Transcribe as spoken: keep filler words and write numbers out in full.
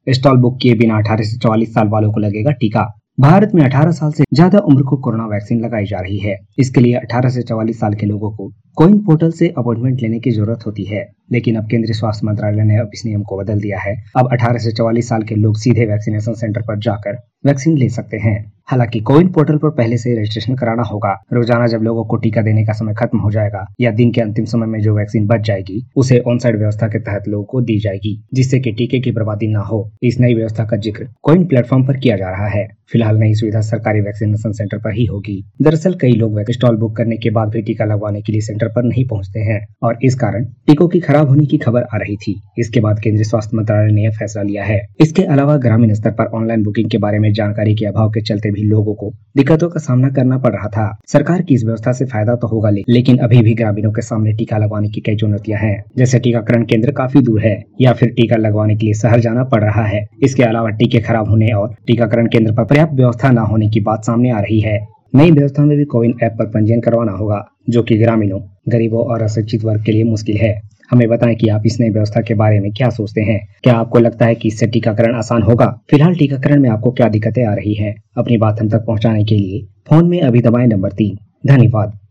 Stall book किए बिना अठारह से चौवालीस साल वालों को लगेगा टीका। भारत में अठारह साल से ज्यादा उम्र को कोरोना वैक्सीन लगाई जा रही है। इसके लिए अठारह से चौवालीस साल के लोगों को कोविन पोर्टल से अपॉइंटमेंट लेने की जरूरत होती है, लेकिन अब केंद्रीय स्वास्थ्य मंत्रालय ने अब इस नियम को बदल दिया है। अब अठारह से चौवालीस साल के लोग सीधे वैक्सीनेशन सेंटर पर जाकर वैक्सीन ले सकते हैं। हालांकि कोविन पोर्टल पर पहले से रजिस्ट्रेशन कराना होगा। रोजाना जब लोगों को टीका देने का समय खत्म हो जाएगा या दिन के अंतिम समय में जो वैक्सीन बच जाएगी उसे ऑन साइट व्यवस्था के तहत लोगों को दी जाएगी, जिससे कि टीके की बर्बादी न हो। इस नई व्यवस्था का जिक्र कोविन प्लेटफॉर्म पर किया जा रहा है। फिलहाल नई सुविधा सरकारी वैक्सीनेशन सेंटर पर ही होगी। दरअसल कई लोग स्टॉल बुक करने के बाद भी टीका लगवाने के लिए सेंटर पर नहीं पहुंचते हैं और इस कारण टीकों की खराब होने की खबर आ रही थी। इसके बाद केंद्रीय स्वास्थ्य मंत्रालय ने यह फैसला लिया है। इसके अलावा ग्रामीण स्तर पर ऑनलाइन बुकिंग के बारे में जानकारी के अभाव के चलते भी लोगों को दिक्कतों का सामना करना पड़ रहा था। सरकार की इस व्यवस्था से फायदा तो होगा, लेकिन अभी भी ग्रामीणों के सामने टीका लगवाने की कई चुनौतियां हैं, जैसे टीकाकरण केंद्र काफी दूर है या फिर टीका लगवाने के लिए शहर जाना पड़ रहा है। इसके अलावा टीके खराब होने और टीकाकरण केंद्र पर पर्याप्त व्यवस्था न होने की बात सामने आ रही है। नई व्यवस्था में भी कोविन ऐप पर पंजीयन करवाना होगा, जो कि ग्रामीणों, गरीबों और अशिक्षित वर्ग के लिए मुश्किल है। हमें बताएं कि आप इस नई व्यवस्था के बारे में क्या सोचते हैं। क्या आपको लगता है कि इससे टीकाकरण आसान होगा? फिलहाल टीकाकरण में आपको क्या दिक्कतें आ रही हैं? अपनी बात हम तक पहुंचाने के लिए फोन में अभी दबाएं नंबर तीन। धन्यवाद।